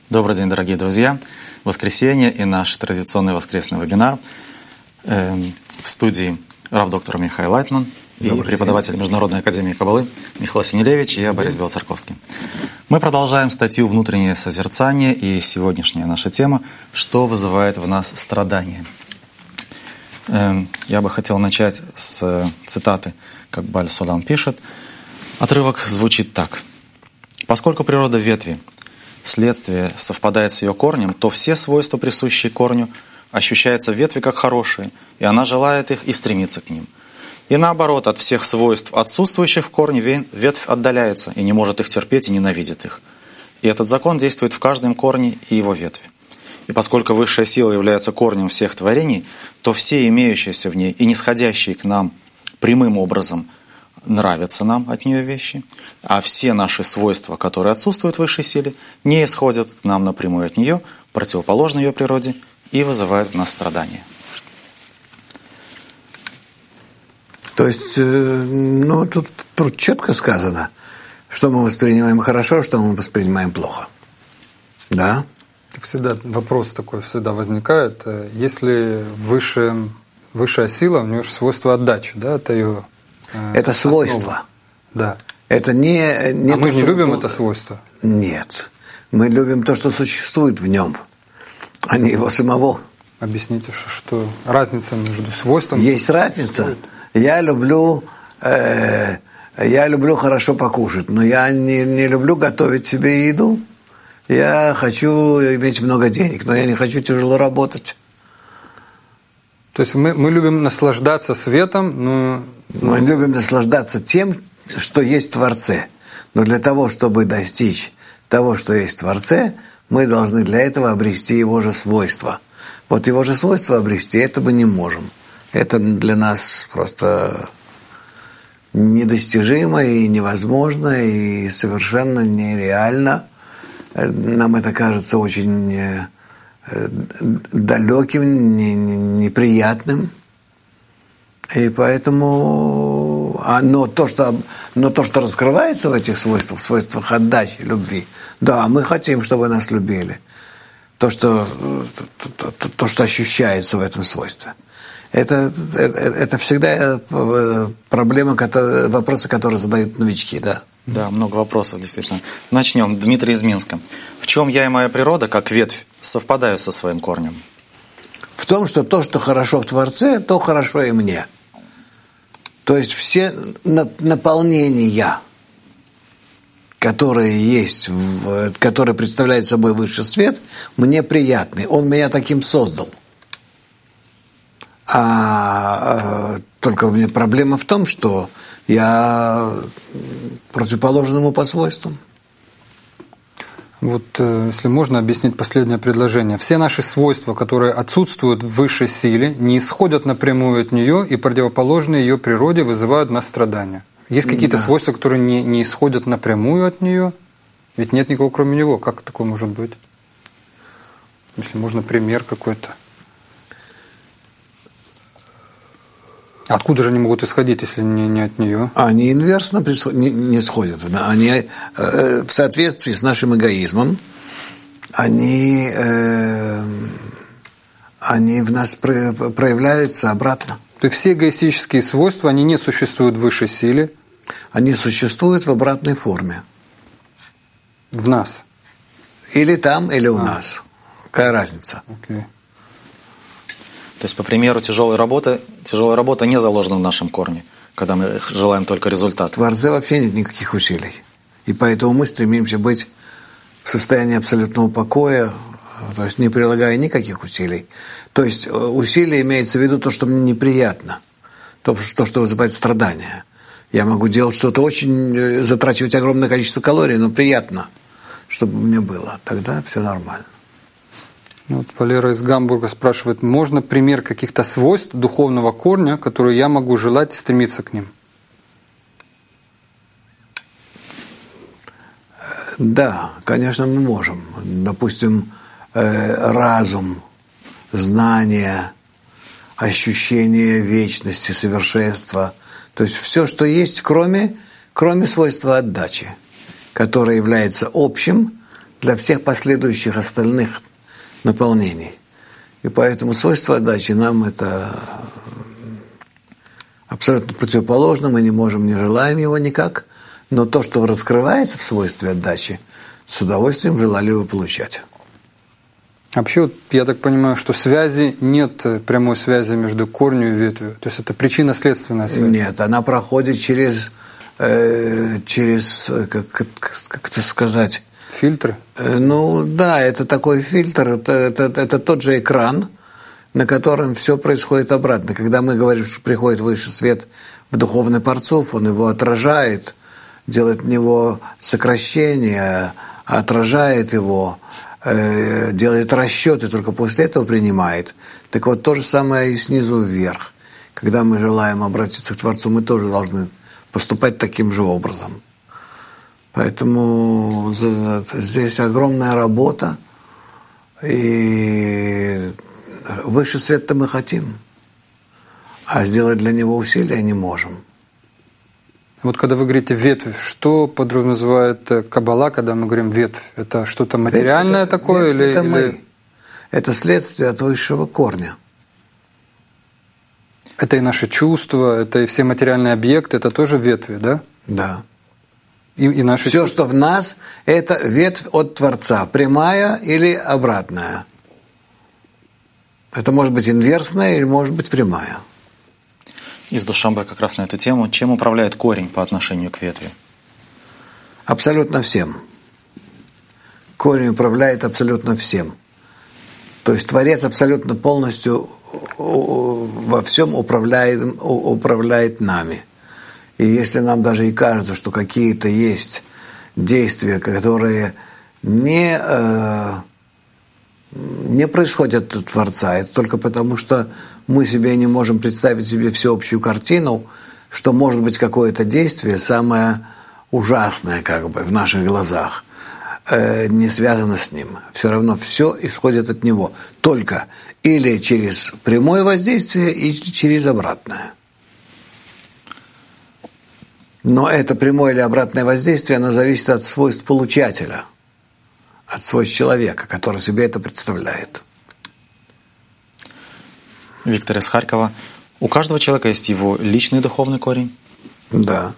Добрый день, дорогие друзья. Воскресенье и наш традиционный воскресный вебинар. В студии рав доктор Михаил Лайтман и преподаватель Международной академии Каббалы Михаил Синелевич и я, Борис Белоцерковский. Мы продолжаем статью «Внутреннее созерцание», и сегодняшняя наша тема «Что вызывает в нас страдания?». Я бы хотел начать с цитаты, как Баль Сулам пишет. Отрывок звучит так. «Поскольку природа ветви, следствие совпадает с ее корнем, то все свойства, присущие корню, ощущаются в ветви как хорошие, и она желает их и стремится к ним. И наоборот, от всех свойств, отсутствующих в корне, ветвь отдаляется и не может их терпеть и ненавидит их. И этот закон действует в каждом корне и его ветви. И поскольку высшая сила является корнем всех творений, то все имеющиеся в ней и нисходящие к нам прямым образом нравятся нам от нее вещи, а все наши свойства, которые отсутствуют в высшей силе, не исходят к нам напрямую от нее, противоположны ее природе и вызывают в нас страдания». То есть, тут четко сказано, что мы воспринимаем хорошо, что мы воспринимаем плохо. Да? Всегда вопрос такой всегда возникает. Если высшая сила, у нее же свойство отдачи, да, это ее это основа. свойство. Да. Это не а мы не любим это свойство? Нет. Мы любим то, что существует в нем, а не его самого. Объясните, что разница между свойством... Есть разница. Я люблю хорошо покушать, но я не люблю готовить себе еду. Я хочу иметь много денег, но я не хочу тяжело работать. То есть мы любим наслаждаться светом, но... Мы любим наслаждаться тем, что есть в Творце. Но для того, чтобы достичь того, что есть в Творце, мы должны для этого обрести его же свойства. Вот его же свойства обрести, это мы не можем. Это для нас просто недостижимо и невозможно, и совершенно нереально. Нам это кажется очень далеким, неприятным. И поэтому, но то, что раскрывается в этих свойствах, в свойствах отдачи, любви, да, мы хотим, чтобы нас любили. То, что ощущается в этом свойстве. Это всегда проблема, вопросы, которые задают новички, да. Да, много вопросов, действительно. Начнем. Дмитрий из Минска. В чем я и моя природа, как ветвь, совпадаю со своим корнем? В том, что то, что хорошо в Творце, то хорошо и мне. То есть все наполнения, которые есть, которые представляют собой высший свет, мне приятны. Он меня таким создал. Только у меня проблема в том, что я противоположен ему по свойствам. Вот, если можно объяснить последнее предложение. Все наши свойства, которые отсутствуют в высшей силе, не исходят напрямую от нее и противоположны ее природе, вызывают в нас страдания. Есть какие-то свойства, которые не исходят напрямую от нее? Ведь нет никого кроме него. Как такое может быть? Если можно, пример какой-то. Откуда же они могут исходить, если не от нее? Они инверсно не сходят. Они в соответствии с нашим эгоизмом, они в нас проявляются обратно. То есть все эгоистические свойства, они не существуют в высшей силе? Они существуют в обратной форме. В нас? Или там, или у нас. Какая разница? Okay. То есть, по примеру, тяжелая работа не заложена в нашем корне, когда мы желаем только результат. В Творце вообще нет никаких усилий. И поэтому мы стремимся быть в состоянии абсолютного покоя, то есть не прилагая никаких усилий. То есть усилие имеется в виду то, что мне неприятно, то, что вызывает страдания. Я могу делать что-то очень, затрачивать огромное количество калорий, но приятно, чтобы мне было. Тогда все нормально. Вот Валера из Гамбурга спрашивает, можно пример каких-то свойств духовного корня, которые я могу желать и стремиться к ним? Да, конечно, мы можем. Допустим, разум, знание, ощущение вечности, совершенства. То есть все, что есть, кроме свойства отдачи, которое является общим для всех последующих остальных наполнений. И поэтому свойство отдачи нам это абсолютно противоположно, мы не можем, не желаем его никак, но то, что раскрывается в свойстве отдачи, с удовольствием желали бы получать. Вообще, вот, я так понимаю, что связи нет прямой связи между корнью и ветвью. То есть это причинно-следственная связь. Нет, она проходит через как это сказать? Фильтры? Ну да, это такой фильтр, это тот же экран, на котором все происходит обратно. Когда мы говорим, что приходит высший свет в духовный парцуф, он его отражает, делает в него сокращение, отражает его, делает расчеты, только после этого принимает. Так вот, то же самое и снизу вверх. Когда мы желаем обратиться к Творцу, мы тоже должны поступать таким же образом. Поэтому здесь огромная работа, и высший свет-то мы хотим, а сделать для него усилия не можем. Вот когда вы говорите «ветвь», что подразумевает Каббала, когда мы говорим «ветвь»? Это что-то материальное такое? Ветвь это мы. Это следствие от высшего корня. Это и наши чувства, это и все материальные объекты, это тоже ветви, да? Да. И наши все, чувства. что в нас, это ветвь от Творца, прямая или обратная. Это может быть инверсная или может быть прямая. Из Душанбе как раз на эту тему. Чем управляет корень по отношению к ветви? Абсолютно всем. Корень управляет абсолютно всем. То есть Творец абсолютно полностью во всем управляет нами. И если нам даже и кажется, что какие-то есть действия, которые не происходят от Творца, это только потому, что мы себе не можем представить себе всеобщую картину, что может быть какое-то действие самое ужасное как бы в наших глазах, не связано с ним. Все равно все исходит от него. Только или через прямое воздействие, или через обратное. Но это прямое или обратное воздействие, оно зависит от свойств получателя, от свойств человека, который себе это представляет. Виктор из Харькова. У каждого человека есть его личный духовный корень? Да.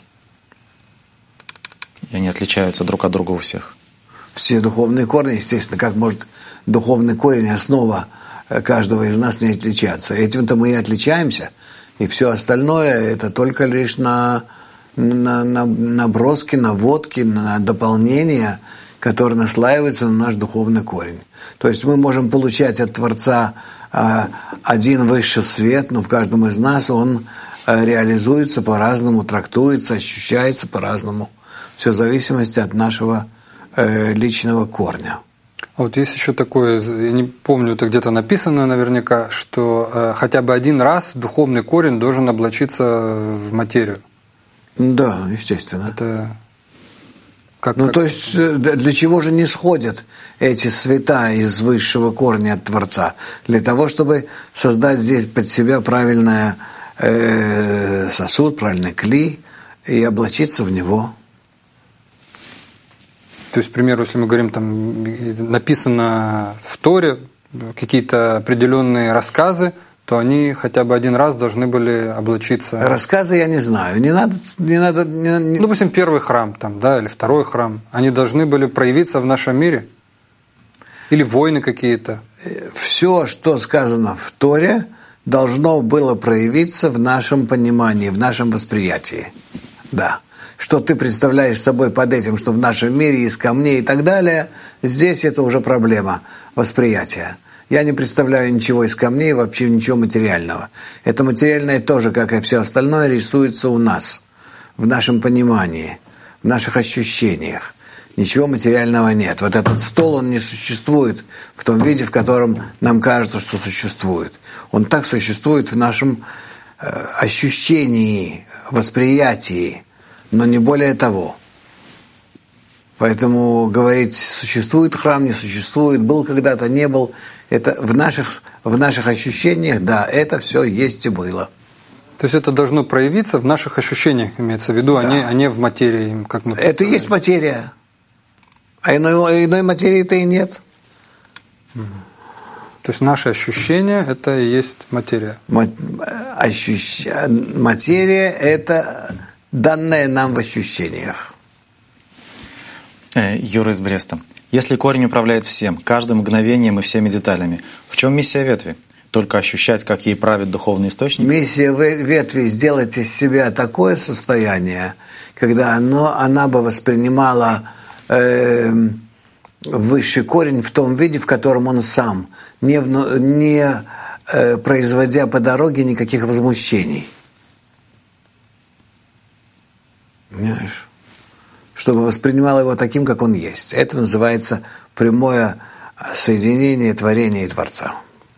И они отличаются друг от друга у всех? Все духовные корни, естественно, как может духовный корень, основа каждого из нас не отличаться. Этим-то мы и отличаемся, и все остальное это только лишь на наброски, наводки, на дополнения, которые наслаиваются на наш духовный корень. То есть мы можем получать от Творца один высший свет, но в каждом из нас он реализуется по-разному, трактуется, ощущается по-разному. Все в зависимости от нашего личного корня. А вот есть еще такое, я не помню, это где-то написано наверняка, что хотя бы один раз духовный корень должен облачиться в материю. Да, естественно. Это то есть для чего же не сходят эти света из высшего корня от Творца? Для того, чтобы создать здесь под себя правильный сосуд, правильный кли и облачиться в него. То есть, к примеру, если мы говорим, там написано в Торе какие-то определенные рассказы, то они хотя бы один раз должны были облачиться. Рассказы я не знаю. Не надо. Допустим, первый храм там, да, или второй храм. Они должны были проявиться в нашем мире? Или войны какие-то? Все, что сказано в Торе, должно было проявиться в нашем понимании, в нашем восприятии. Да. Что ты представляешь собой под этим, что в нашем мире из камней и так далее, здесь это уже проблема восприятия. Я не представляю ничего из камней, вообще ничего материального. Это материальное тоже, как и все остальное, рисуется у нас, в нашем понимании, в наших ощущениях. Ничего материального нет. Вот этот стол, он не существует в том виде, в котором нам кажется, что существует. Он так существует в нашем ощущении, восприятии, но не более того. Поэтому говорить, существует храм, не существует, был когда-то, не был, это в наших ощущениях, да, это все есть и было. То есть это должно проявиться в наших ощущениях, имеется в виду, да. а не в материи, как мы это и есть материя. А иной материи-то и нет. То есть наше ощущение – это и есть материя. Материя – это данное нам в ощущениях. Юра из Бреста. Если корень управляет всем, каждым мгновением и всеми деталями, в чем миссия ветви? Только ощущать, как ей правит духовный источник? Миссия ветви – сделать из себя такое состояние, когда она бы воспринимала высший корень в том виде, в котором он сам, не производя по дороге никаких возмущений. Понимаешь? Чтобы воспринимал его таким, как он есть. Это называется прямое соединение творения и Творца.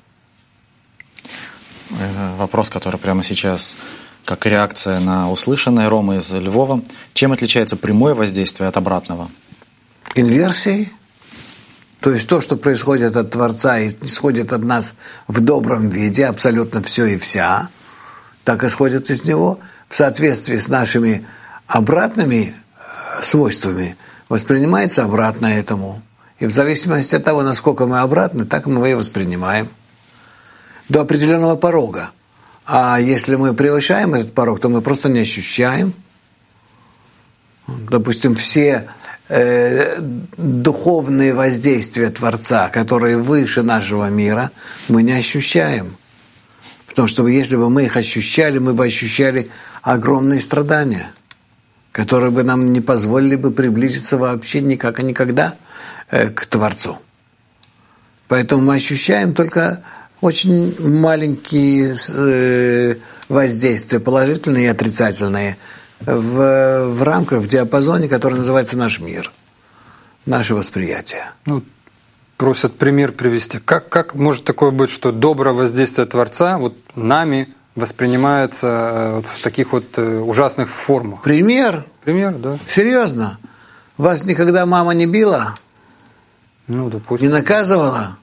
Вопрос, который прямо сейчас, как реакция на услышанное, Рома из Львова. Чем отличается прямое воздействие от обратного? Инверсией. То есть то, что происходит от Творца и исходит от нас в добром виде, абсолютно все и вся, так исходит из него, в соответствии с нашими обратными свойствами, воспринимается обратно этому. И в зависимости от того, насколько мы обратны, так мы и воспринимаем. До определенного порога. А если мы превышаем этот порог, то мы просто не ощущаем. Допустим, все духовные воздействия Творца, которые выше нашего мира, мы не ощущаем. Потому что если бы мы их ощущали, мы бы ощущали огромные страдания, которые бы нам не позволили бы приблизиться вообще никак и никогда к Творцу. Поэтому мы ощущаем только очень маленькие воздействия, положительные и отрицательные, в рамках, в диапазоне, который называется наш мир, наше восприятие. Просят пример привести. Как может такое быть, что доброе воздействие Творца вот нами воспринимается в таких вот ужасных формах? Пример? Пример, да. Серьезно? Вас никогда мама не била? Допустим. Не наказывала?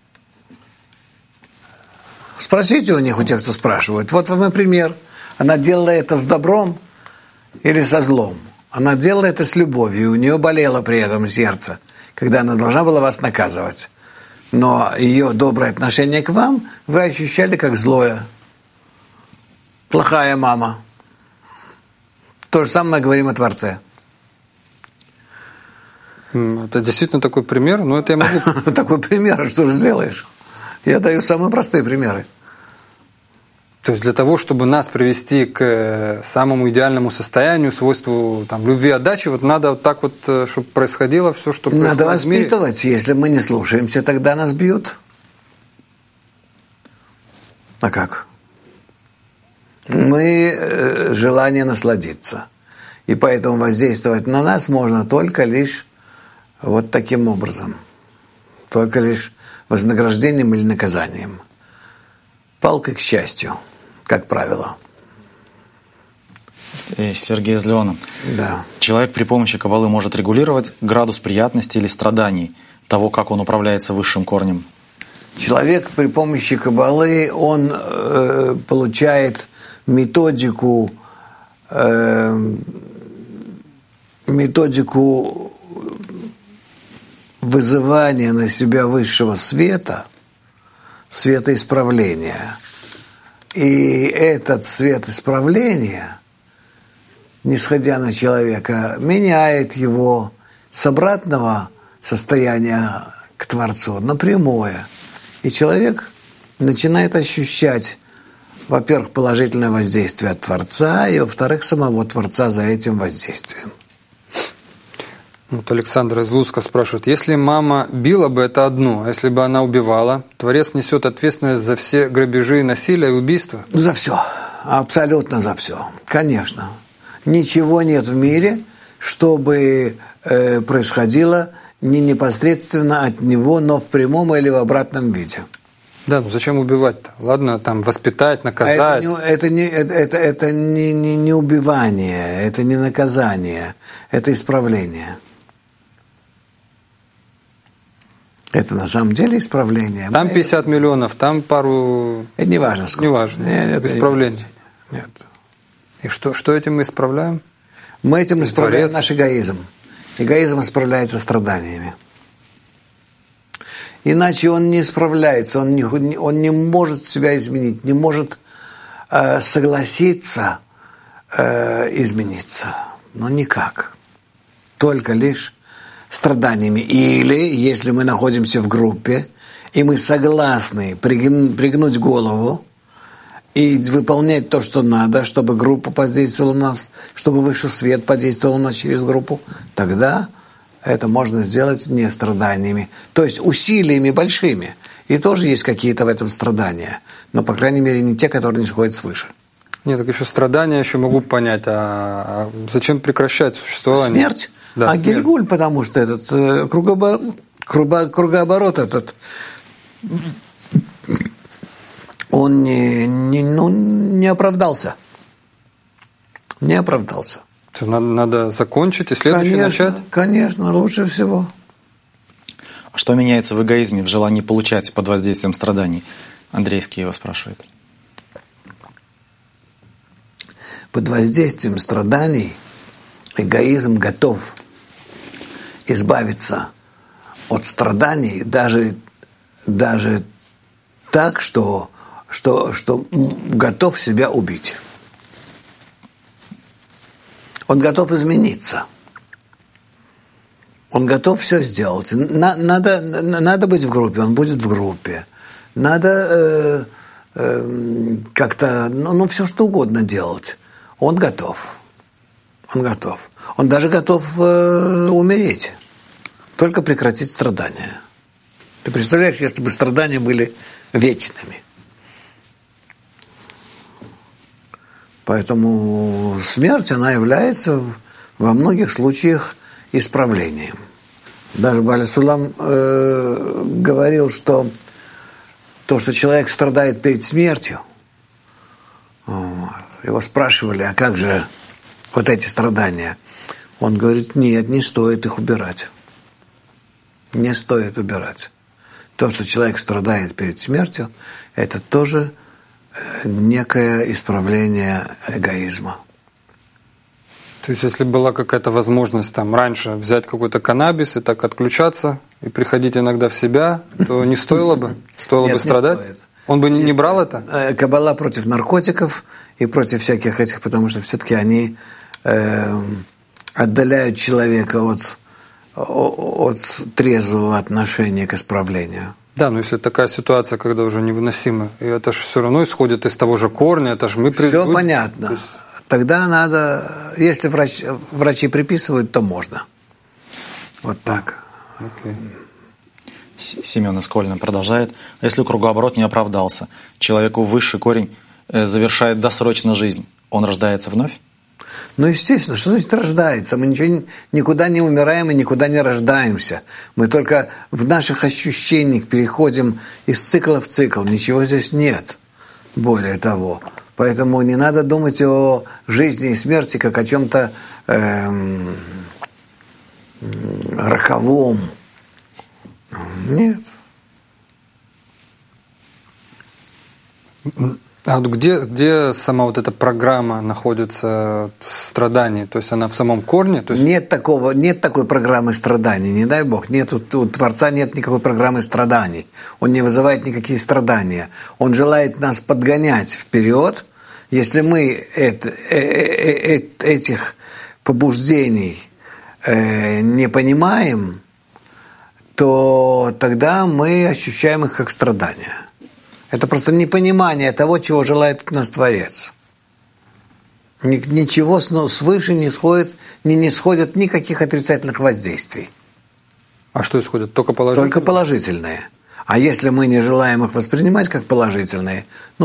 Спросите у них, у тех, кто спрашивает. Вот вам и пример. Она делала это с добром или со злом? Она делала это с любовью, и у нее болело при этом сердце, когда она должна была вас наказывать. Но ее доброе отношение к вам вы ощущали как злое. Плохая мама. То же самое мы говорим о Творце. Это действительно такой пример, но это я могу... Такой пример, что же сделаешь? Я даю самые простые примеры. То есть для того, чтобы нас привести к самому идеальному состоянию, свойству любви, отдачи, вот надо вот так вот, чтобы происходило все, что происходит надо в мире. воспитывать. Если мы не слушаемся, тогда нас бьют. А как? Мы желание насладиться. И поэтому воздействовать на нас можно только лишь вот таким образом. Только лишь вознаграждением или наказанием. Палкой к счастью, как правило. Сергей из Леона. Да. Человек при помощи каббалы может регулировать градус приятности или страданий того, как он управляется высшим корнем? Человек при помощи каббалы, он получает методику вызывания на себя высшего света, света исправления. И этот свет исправления, нисходя на человека, меняет его с обратного состояния к Творцу на прямое. И человек начинает ощущать, во-первых, положительное воздействие от Творца, и, во-вторых, самого Творца за этим воздействием. Вот Александр из Луцка спрашивает, если мама била бы, это одно, а если бы она убивала, Творец несет ответственность за все грабежи, насилие и убийства? За все, абсолютно за все, конечно. Ничего нет в мире, чтобы происходило не непосредственно от него, но в прямом или в обратном виде. Да, зачем убивать-то? Ладно, воспитать, наказать. Это не убивание, это не наказание, это исправление. Это на самом деле исправление. Там 50 миллионов, там пару... Это не важно сколько. Не важно. Нет, исправление. Нет. И что этим мы исправляем? Мы этим исправляем Творец. наш эгоизм. Эгоизм исправляется страданиями. Иначе он не справляется, он не может себя изменить, не может согласиться измениться. Но никак. Только лишь страданиями. Или, если мы находимся в группе, и мы согласны пригнуть голову и выполнять то, что надо, чтобы группа подействовала на нас, чтобы высший свет подействовал на нас через группу, тогда это можно сделать не страданиями, то есть усилиями большими. И тоже есть какие-то в этом страдания, но, по крайней мере, не те, которые не сходят свыше. Нет, так еще страдания еще могу понять, а зачем прекращать существование? Смерть? Да, смерть. Гильгуль, потому что этот кругооборот этот, он не оправдался. Не оправдался. Надо закончить и следующий начать? Конечно, лучше всего. А что меняется в эгоизме, в желании получать под воздействием страданий? Андрей из Киева спрашивает. Под воздействием страданий эгоизм готов избавиться от страданий даже так, что готов себя убить. Он готов измениться. Он готов все сделать. Надо быть в группе, он будет в группе. Надо как-то, все что угодно делать. Он готов. Он готов. Он даже готов умереть. Только прекратить страдания. Ты представляешь, если бы страдания были вечными. Поэтому смерть, она является во многих случаях исправлением. Даже Бааль Сулам говорил, что то, что человек страдает перед смертью, его спрашивали, а как же вот эти страдания? Он говорит, нет, не стоит их убирать. Не стоит убирать. То, что человек страдает перед смертью, это тоже некое исправление эгоизма. То есть, если была какая-то возможность там раньше взять какой-то каннабис и так отключаться, и приходить иногда в себя, то не стоило бы? Стоило бы страдать? Не стоит. Он бы не брал это? Каббала против наркотиков и против всяких этих, потому что все-таки они отдаляют человека от трезвого отношения к исправлению. Да, но если такая ситуация, когда уже невыносимо, и это же все равно исходит из того же корня, это же мы... Все понятно. Тогда надо, если врачи приписывают, то можно. Вот так. Okay. Семен из Кольна продолжает. Если кругооборот не оправдался, человеку высший корень завершает досрочно жизнь, он рождается вновь? Ну, естественно, что значит рождается? Мы никуда не умираем и никуда не рождаемся. Мы только в наших ощущениях переходим из цикла в цикл. Ничего здесь нет. Более того. Поэтому не надо думать о жизни и смерти как о чем-то роковом. Нет. А вот где сама вот эта программа находится в страдании? То есть она в самом корне? То есть... Нет такой программы страданий, не дай Бог. У Творца нет никакой программы страданий. Он не вызывает никакие страдания. Он желает нас подгонять вперед. Если мы этих побуждений не понимаем, то тогда мы ощущаем их как страдания. Это просто непонимание того, чего желает от нас Творец. Ничего свыше не сходит никаких отрицательных воздействий. А что исходит? Только положительные? Только положительные. А если мы не желаем их воспринимать как положительные,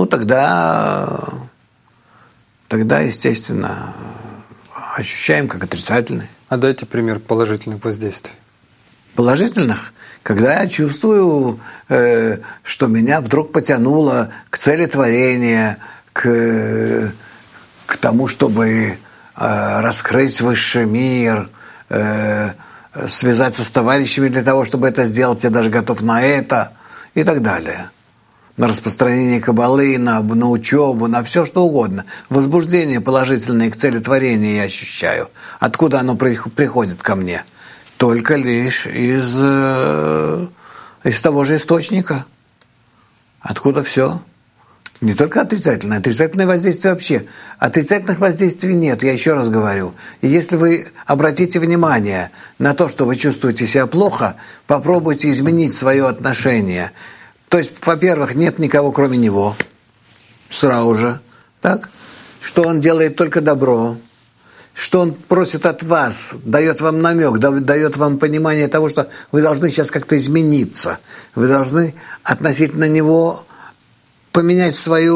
тогда, естественно, ощущаем как отрицательные. А дайте пример положительных воздействий. Положительных? Когда я чувствую, что меня вдруг потянуло к цели творения, к тому, чтобы раскрыть высший мир, связаться с товарищами для того, чтобы это сделать, я даже готов на это и так далее. На распространение каббалы, на учебу, на все что угодно. Возбуждение положительное к цели творения я ощущаю. Откуда оно приходит ко мне? Только лишь из из того же источника. Откуда все? Не только отрицательное, отрицательное воздействие вообще. Отрицательных воздействий нет, я еще раз говорю. И если вы обратите внимание на то, что вы чувствуете себя плохо, попробуйте изменить свое отношение. То есть, во-первых, нет никого кроме него. Сразу же. Так? Что он делает только добро. Что он просит от вас, дает вам намек, дает вам понимание того, что вы должны сейчас как-то измениться. Вы должны относительно него поменять свое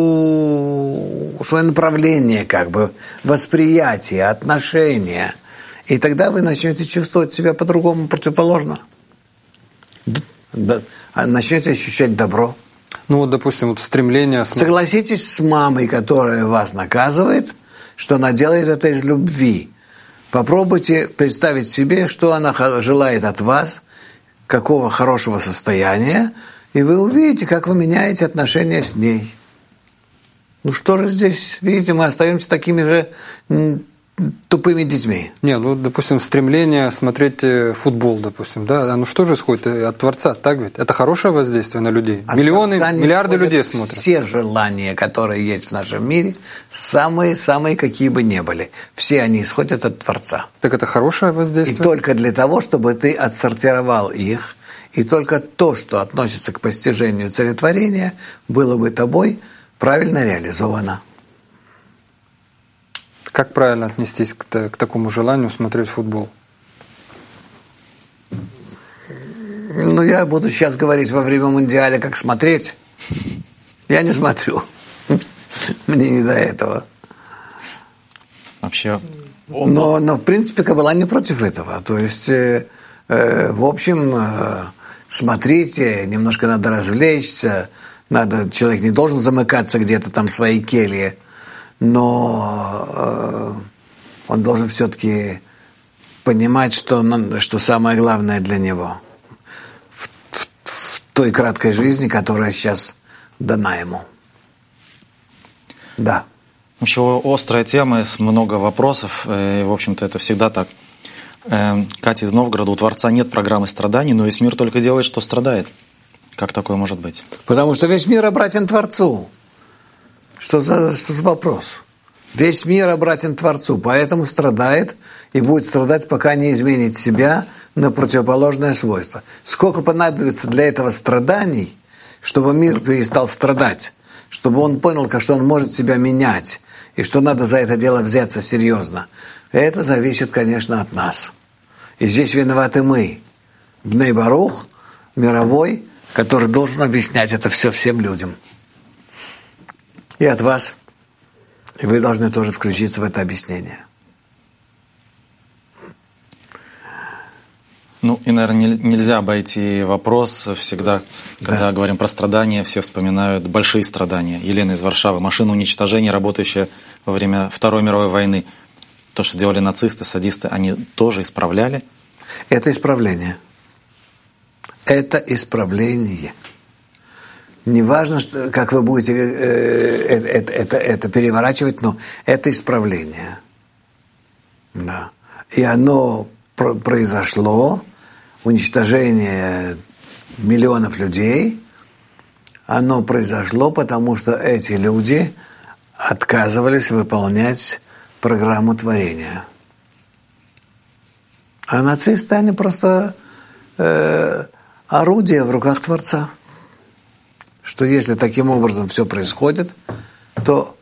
направление, как бы, восприятие, отношение. И тогда вы начнете чувствовать себя по-другому, противоположно. Начнете ощущать добро. Ну вот, допустим, вот стремление... Согласитесь с мамой, которая вас наказывает, что она делает это из любви. Попробуйте представить себе, что она желает от вас, какого хорошего состояния, и вы увидите, как вы меняете отношения с ней. Ну что же здесь, видите, мы остаемся такими же тупыми детьми. Нет, ну, допустим, стремление смотреть футбол, допустим, да, оно что же исходит от Творца, так ведь? Это хорошее воздействие на людей. Миллионы, миллиарды людей смотрят. Все желания, которые есть в нашем мире, самые, какие бы ни были, все они исходят от Творца. Так это хорошее воздействие? И только для того, чтобы ты отсортировал их, и только то, что относится к постижению целетворения, было бы тобой правильно реализовано. Как правильно отнестись к такому желанию смотреть футбол? Ну, я буду сейчас говорить во время Мундиаля, как смотреть. Я не смотрю. Мне не до этого. Вообще... Но в принципе, Каббала не против этого. То есть, в общем, смотрите, немножко надо развлечься. Человек не должен замыкаться где-то там в своей келье. Но он должен все-таки понимать, что самое главное для него в той краткой жизни, которая сейчас дана ему. Да. Вообще острая тема, много вопросов, и, в общем-то, это всегда так. Катя из Новгорода: у Творца нет программы страданий, но весь мир только делает, что страдает. Как такое может быть? Потому что весь мир обратен Творцу. Что за вопрос? Весь мир обратен Творцу, поэтому страдает и будет страдать, пока не изменит себя на противоположное свойство. Сколько понадобится для этого страданий, чтобы мир перестал страдать, чтобы он понял, что он может себя менять, и что надо за это дело взяться серьезно. Это зависит, конечно, от нас. И здесь виноваты мы. Бней Барух, мировой, который должен объяснять это все всем людям. И от вас. И вы должны тоже включиться в это объяснение. Ну, и, наверное, нельзя обойти вопрос всегда, когда говорим про страдания, все вспоминают большие страдания. Елена из Варшавы: машина уничтожения, работающая во время Второй мировой войны. То, что делали нацисты, садисты, они тоже исправляли? Это исправление. Это исправление. Не важно, как вы будете это переворачивать, но это исправление. Да. И оно произошло, уничтожение миллионов людей, оно произошло, потому что эти люди отказывались выполнять программу творения. А нацисты, они просто орудие в руках Творца. Что если таким образом все происходит, то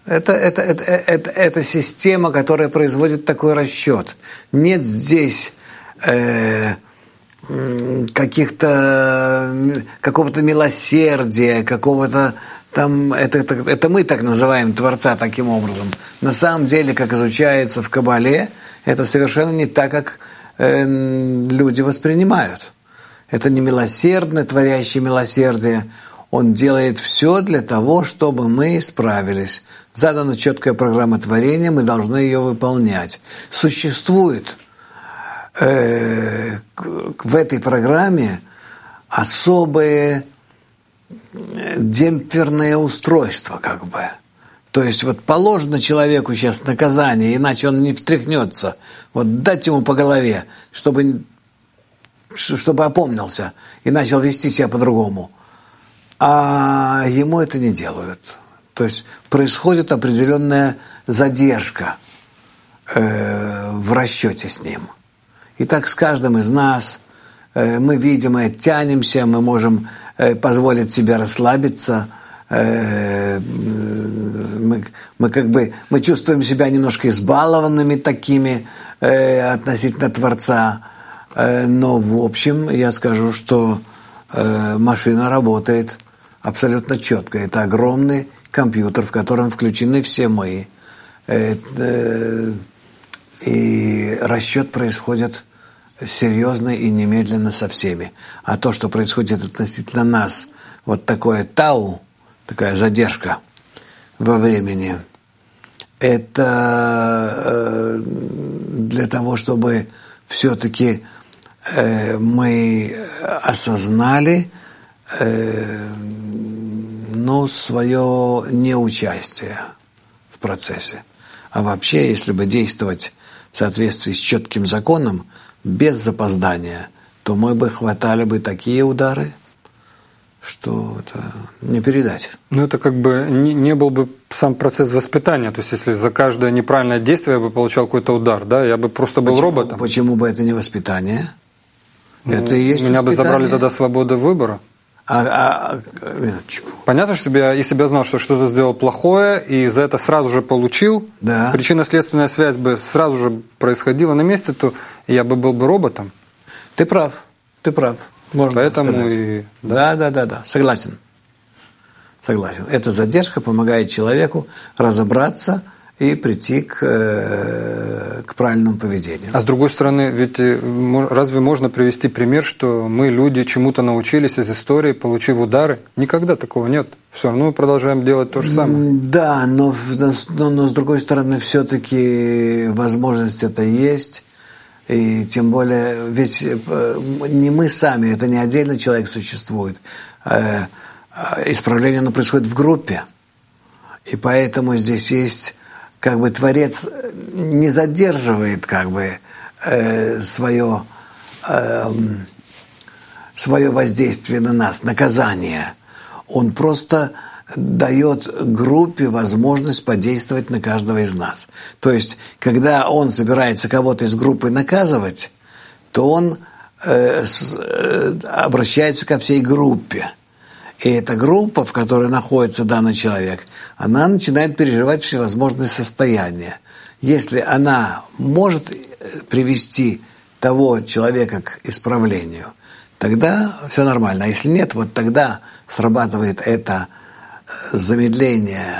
это система, которая производит такой расчет. Нет здесь какого-то милосердия, какого-то там, это мы так называем Творца таким образом. На самом деле, как изучается в Каббале, это совершенно не так, как люди воспринимают. Это не милосердное, творящее милосердие. Он делает все для того, чтобы мы справились. Задана четкая программа творения, мы должны ее выполнять. Существует в этой программе особые демпферные устройства, как бы. То есть вот положено человеку сейчас наказание, иначе он не встряхнется. Вот дать ему по голове, чтобы чтобы опомнился и начал вести себя по-другому. А ему это не делают. То есть происходит определенная задержка в расчете с ним. И так с каждым из нас мы, видимо, тянемся, мы можем позволить себе расслабиться, мы чувствуем себя немножко избалованными такими относительно Творца, но в общем я скажу, что машина работает абсолютно четко. Это огромный компьютер, в котором включены все мы, и расчет происходит серьезно и немедленно со всеми. А то, что происходит относительно нас, вот такое тау, такая задержка во времени, это для того, чтобы все-таки мы осознали свое неучастие в процессе. А вообще, если бы действовать в соответствии с четким законом, без запоздания, то мы бы хватали бы такие удары, что это не передать. Ну, это как бы не был бы сам процесс воспитания. То есть, если за каждое неправильное действие я бы получал какой-то удар, да, я бы просто был роботом. Почему бы это не воспитание? Это и есть меня воспитание. бы забрали тогда свободу выбора. Понятно, что если бы я знал, что что-то сделал плохое, и за это сразу же получил, да. Причинно-следственная связь бы сразу же происходила на месте, то я бы был бы роботом. Ты прав. Можно поэтому сказать. И... Да. Согласен. Эта задержка помогает человеку разобраться и прийти к правильному поведению. А с другой стороны, ведь разве можно привести пример, что мы, люди, чему-то научились из истории, получив удары? Никогда такого нет. Все равно мы продолжаем делать то же самое. Да, но с другой стороны, все-таки возможность это есть. И тем более, ведь не мы сами, это не отдельно человек существует. Исправление оно происходит в группе. И поэтому здесь есть, как бы, Творец не задерживает, как бы, свое воздействие на нас, наказание. Он просто дает группе возможность подействовать на каждого из нас. То есть, когда он собирается кого-то из группы наказывать, то он обращается ко всей группе. И эта группа, в которой находится данный человек, она начинает переживать всевозможные состояния. Если она может привести того человека к исправлению, тогда все нормально. А если нет, вот тогда срабатывает это замедление,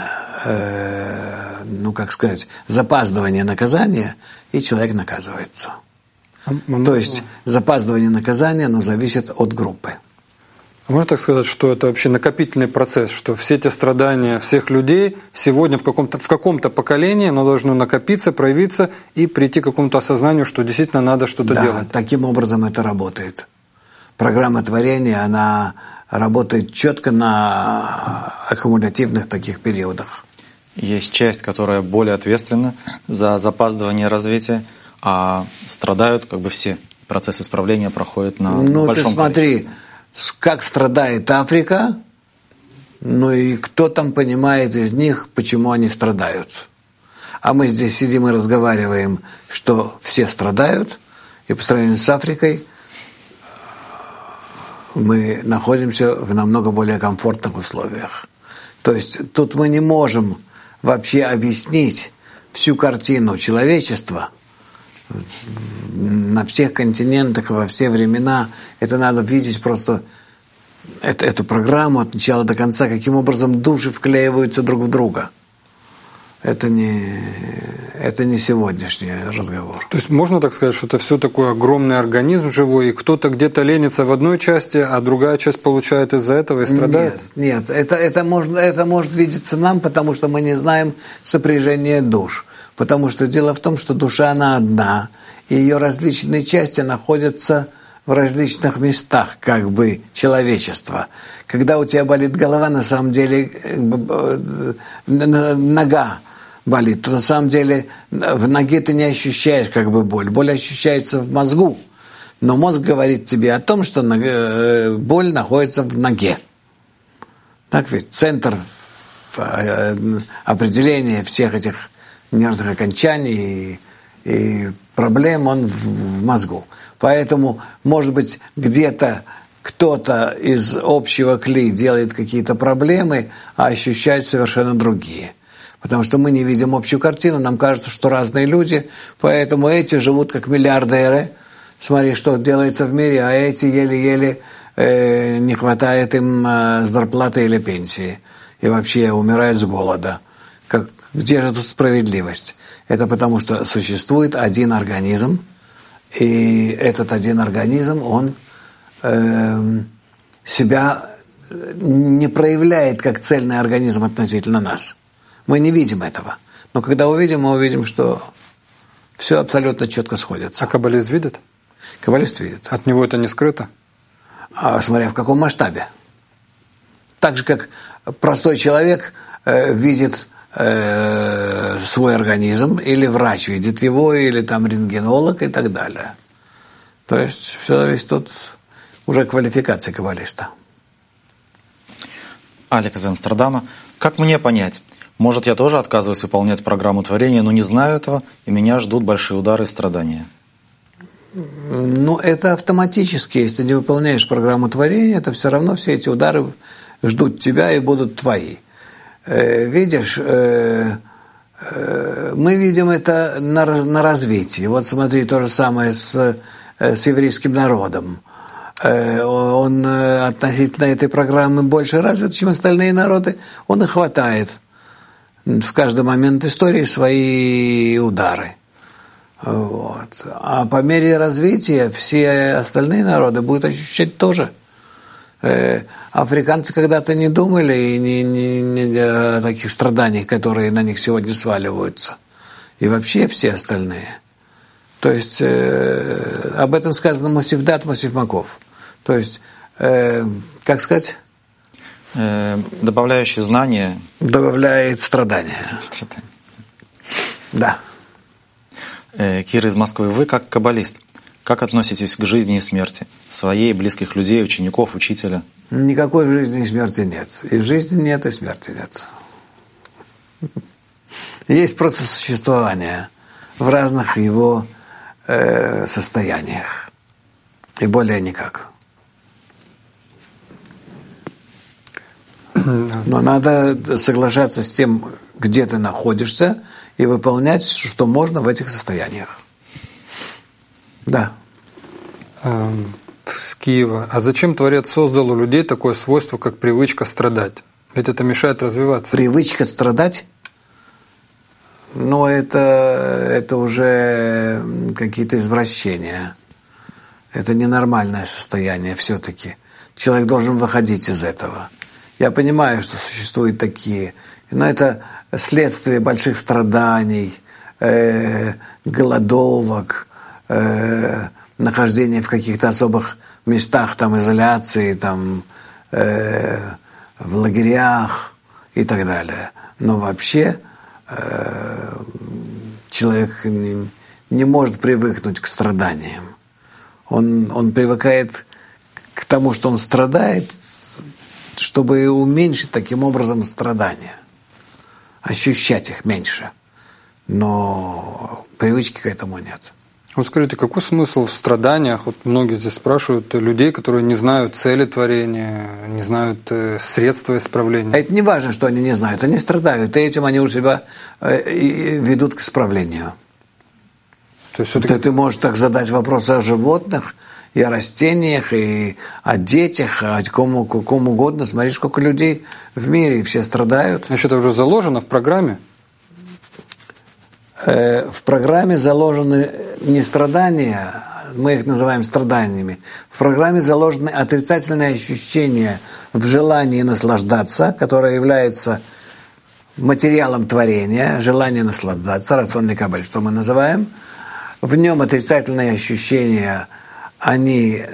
запаздывание наказания, и человек наказывается. То есть запаздывание наказания, оно зависит от группы. Можно так сказать, что это вообще накопительный процесс, что все те страдания всех людей сегодня в каком-то поколении, оно должно накопиться, проявиться и прийти к какому-то осознанию, что действительно надо что-то делать. Да, таким образом это работает. Программа творения, она работает четко на аккумулятивных таких периодах. Есть часть, которая более ответственна за запаздывание развития, а страдают как бы все. Процесс исправления проходит на большом ты смотри, количестве. Как страдает Африка, и кто там понимает из них, почему они страдают. А мы здесь сидим и разговариваем, что все страдают, и по сравнению с Африкой мы находимся в намного более комфортных условиях. То есть тут мы не можем вообще объяснить всю картину человечества на всех континентах, во все времена. Это надо видеть просто эту программу от начала до конца, каким образом души вклеиваются друг в друга. Это не сегодняшний разговор. То есть можно так сказать, что это все такой огромный организм живой, и кто-то где-то ленится в одной части, а другая часть получает из-за этого и страдает? Нет, это может видеться нам, потому что мы не знаем сопряжения душ. Потому что дело в том, что душа, она одна, и ее различные части находятся в различных местах, как бы, человечества. Когда у тебя болит голова, на самом деле нога болит, то на самом деле в ноге ты не ощущаешь как бы боль. Боль ощущается в мозгу. Но мозг говорит тебе о том, что боль находится в ноге. Так ведь центр определения всех этих нервных окончаний и проблем, он в мозгу. Поэтому, может быть, где-то кто-то из общего кли делает какие-то проблемы, а ощущает совершенно другие. Потому что мы не видим общую картину, нам кажется, что разные люди, поэтому эти живут как миллиардеры. Смотри, что делается в мире, а эти еле-еле не хватает им зарплаты или пенсии. И вообще умирают с голода. Где же тут справедливость? Это потому, что существует один организм, и этот один организм, он себя не проявляет как цельный организм относительно нас. Мы не видим этого. Но когда увидим, мы увидим, что все абсолютно четко сходится. А каббалист видит? Каббалист видит. От него это не скрыто? Смотря в каком масштабе. Так же, как простой человек видит свой организм, или врач видит его, или там рентгенолог и так далее. То есть все зависит от уже квалификации каббалиста. Алик из Амстердама. Как мне понять? Может, я тоже отказываюсь выполнять программу творения, но не знаю этого, и меня ждут большие удары и страдания? Ну, это автоматически. Если ты не выполняешь программу творения, то все равно все эти удары ждут тебя и будут твои. Видишь, мы видим это на развитии. Вот смотри, то же самое с еврейским народом. Он относительно этой программы больше развит, чем остальные народы. Он и хватает в каждый момент истории свои удары. Вот. А по мере развития все остальные народы будут ощущать тоже. Африканцы когда-то не думали и о таких страданиях, которые на них сегодня сваливаются. И вообще все остальные. То есть об этом сказано Мосифдат Мосифмаков. То есть, как сказать? Добавляющий знания. Добавляет страдания. Да. Кира из Москвы. Вы как каббалист, как относитесь к жизни и смерти? Своей, близких людей, учеников, учителя? Никакой жизни и смерти нет. И жизни нет, и смерти нет. Есть просто существование в разных его состояниях. И более никак. Но надо соглашаться с тем, где ты находишься, и выполнять, что можно в этих состояниях. Да. С Киева. А зачем Творец создал у людей такое свойство, как привычка страдать? Ведь это мешает развиваться. Привычка страдать? Ну, это уже какие-то извращения. Это ненормальное состояние все-таки. Человек должен выходить из этого. Я понимаю, что существуют такие, но это следствие больших страданий, голодовок, нахождения в каких-то особых местах, там, изоляции, там, в лагерях и так далее. Но вообще человек не может привыкнуть к страданиям. Он привыкает к тому, что он страдает, чтобы уменьшить таким образом страдания. Ощущать их меньше. Но привычки к этому нет. Вот скажите, какой смысл в страданиях? Вот многие здесь спрашивают людей, которые не знают цели творения, не знают средства исправления. Это не важно, что они не знают. Они страдают, и этим они у себя ведут к исправлению. То есть все-таки... Ты можешь так задать вопросы о животных, и о растениях, и о детях, о кому угодно. Смотри, сколько людей в мире, и все страдают. Значит, это уже заложено в программе? В программе заложены не страдания, мы их называем страданиями. В программе заложены отрицательные ощущения в желании наслаждаться, которое является материалом творения, желание наслаждаться, рационный каббаль, что мы называем. В нем отрицательные ощущения, они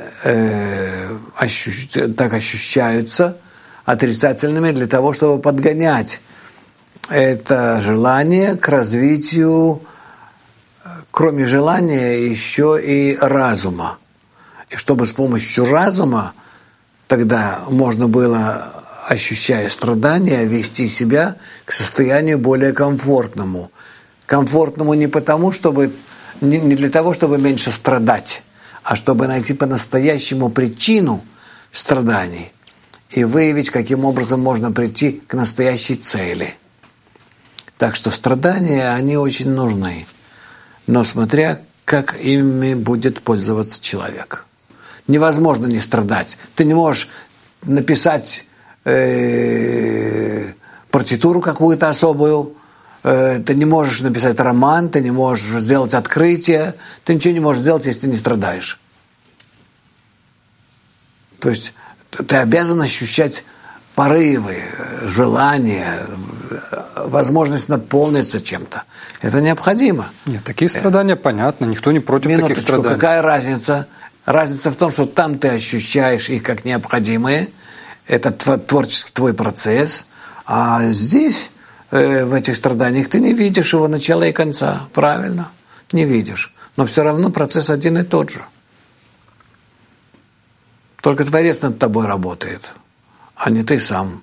так ощущаются отрицательными для того, чтобы подгонять это желание к развитию, кроме желания, еще и разума. И чтобы с помощью разума тогда можно было, ощущая страдания, вести себя к состоянию более комфортному. Комфортному не потому, чтобы, не для того, чтобы меньше страдать, а чтобы найти по-настоящему причину страданий и выявить, каким образом можно прийти к настоящей цели. Так что страдания, они очень нужны, но смотря, как ими будет пользоваться человек. Невозможно не страдать. Ты не можешь написать партитуру какую-то особую, ты не можешь написать роман, ты не можешь сделать открытие, ты ничего не можешь сделать, если ты не страдаешь. То есть ты обязан ощущать порывы, желания, возможность наполниться чем-то. Это необходимо. Нет, такие страдания понятно, никто не против таких страданий. Какая разница? Разница в том, что там ты ощущаешь их как необходимые, это творческий твой процесс, а здесь, в этих страданиях, ты не видишь его начала и конца, правильно? Не видишь. Но все равно процесс один и тот же. Только Творец над тобой работает, а не ты сам.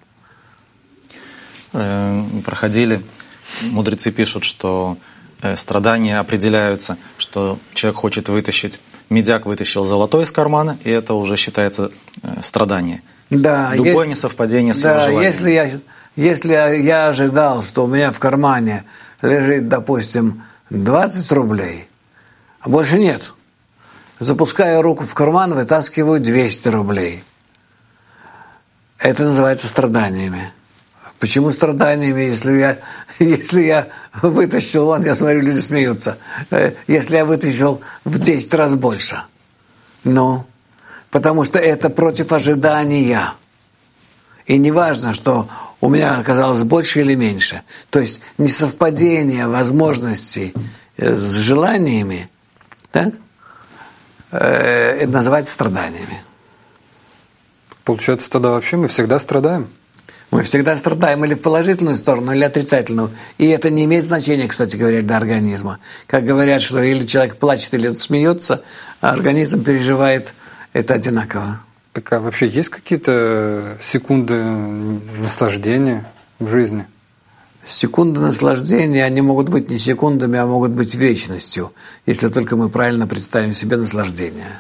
Проходили, мудрецы пишут, что страдания определяются, что человек хочет вытащить, медяк вытащил золотой из кармана, и это уже считается страдание. Да, любое несовпадение с его желанием. Если я ожидал, что у меня в кармане лежит, допустим, 20 рублей, а больше нет, запускаю руку в карман, вытаскиваю 200 рублей. Это называется страданиями. Почему страданиями, если я вытащил, вон, я смотрю, люди смеются, если я вытащил в 10 раз больше? Ну, потому что это против ожидания. И не важно, что у меня оказалось больше или меньше. То есть несовпадение возможностей с желаниями, так, это называется страданиями. Получается, тогда вообще мы всегда страдаем? Мы всегда страдаем или в положительную сторону, или отрицательную. И это не имеет значения, кстати говоря, для организма. Как говорят, что или человек плачет, или смеется, а организм переживает это одинаково. Так а вообще есть какие-то секунды наслаждения в жизни? Секунды наслаждения, они могут быть не секундами, а могут быть вечностью, если только мы правильно представим себе наслаждение.